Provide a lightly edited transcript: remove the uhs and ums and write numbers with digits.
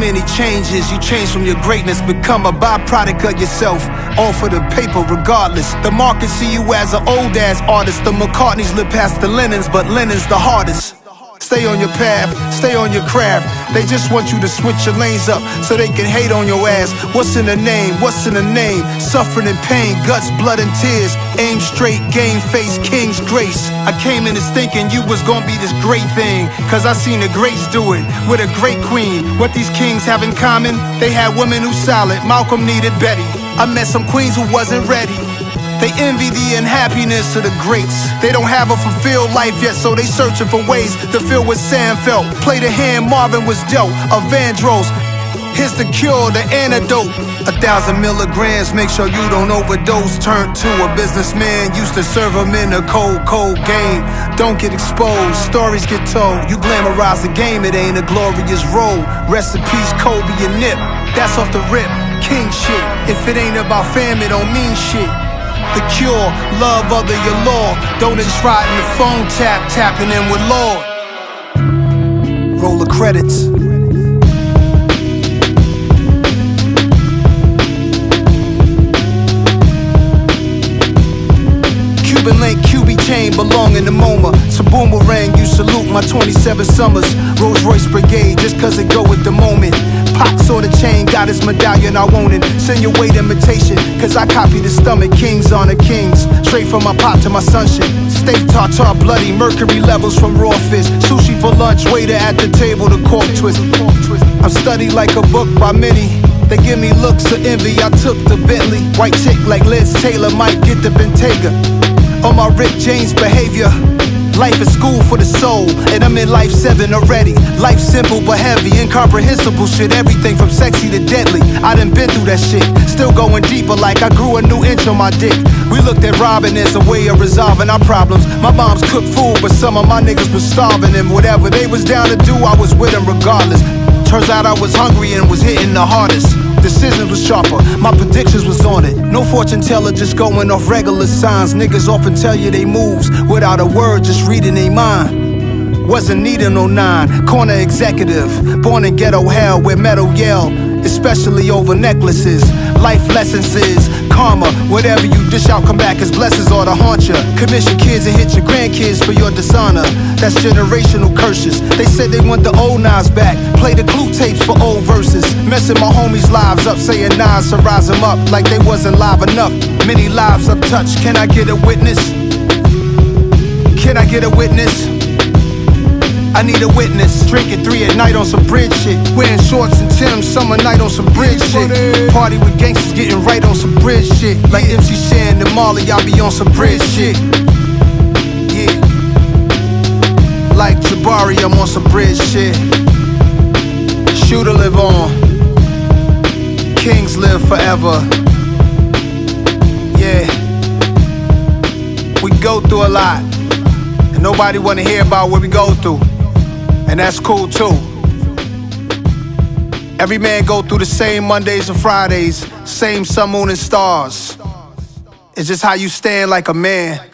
many changes. You change from your greatness, become a byproduct of yourself, all for the paper regardless. The market see you as an old ass artist. The McCartneys live past the Lennons, but Lennon's the hardest. Stay on your path, stay on your craft. They just want you to switch your lanes up so they can hate on your ass. What's in the name? What's in the name? Suffering and pain, guts, blood and tears. Aim straight, game face, king's grace. I came in this thinking you was gonna be this great thing, cause I seen the greats do it with a great queen. What these kings have in common? They had women who solid. Malcolm needed Betty. I met some queens who wasn't ready. They envy the unhappiness of the greats. They don't have a fulfilled life yet, so they searching for ways to feel what Sam felt. Play the hand Marvin was dealt, of Vandross. Here's the cure, the antidote. 1,000 milligrams, make sure you don't overdose. Turn to a businessman, used to serve him in a cold game. Don't get exposed, stories get told. You glamorize the game, it ain't a glorious role. Rest in peace, Kobe and Nip, that's off the rip. King shit, if it ain't about fam, it don't mean shit. The cure, love other your law. Don't just ride in the phone tapping in with Lord. Roll the credits. Cuban link, QB chain, belong in the MoMA. So boomerang, you salute my 27 summers. Rolls Royce Brigade, just cause it go with the moment. Pac saw the chain, got his medallion, I want it. Send your weight imitation, cause I copy the stomach. Kings on the kings, straight from my pop to my sonship. Steak tartar, bloody, mercury levels from raw fish. Sushi for lunch, waiter at the table, the cork twist. I'm studied like a book by many. They give me looks of envy, I took the Bentley. White chick like Liz Taylor might get the Bentayga. On my Rick James behavior. Life is school for the soul, and I'm in life 7 already. Life simple but heavy, incomprehensible shit. Everything from sexy to deadly, I done been through that shit. Still going deeper like I grew a new inch on my dick. We looked at robbing as a way of resolving our problems. My moms cooked food, but some of my niggas was starving. And whatever they was down to do, I was with them regardless. Turns out I was hungry and was hitting the hardest. Decisions was sharper, my predictions was on it. No fortune teller, just going off regular signs. Niggas often tell you they moves without a word, just reading they mind. Wasn't needing no 9, corner executive. Born in ghetto hell where metal yell, especially over necklaces. Life lessons is karma, whatever you dish out, come back as blessings or to haunt ya. Commission kids and hit your grandkids for your dishonor. That's generational curses. They said they want the old Nas back. Play the clue tapes for old verses. Messing my homies' lives up, saying Nas to rise them up like they wasn't live enough. Many lives untouched, can I get a witness? Can I get a witness? I need a witness. Drinking 3 at night on some bridge shit. Wearing shorts and Timbs summer night on some bridge shit. Party with gangsters getting right on some bridge shit. Like MC Shan and Marley, I be on some bridge shit. Yeah. Like Jabari, I'm on some bridge shit. Shooter live on. Kings live forever. Yeah. We go through a lot, and nobody wanna hear about what we go through. And that's cool too. Every man go through the same Mondays and Fridays, same sun, moon, and stars. It's just how you stand like a man.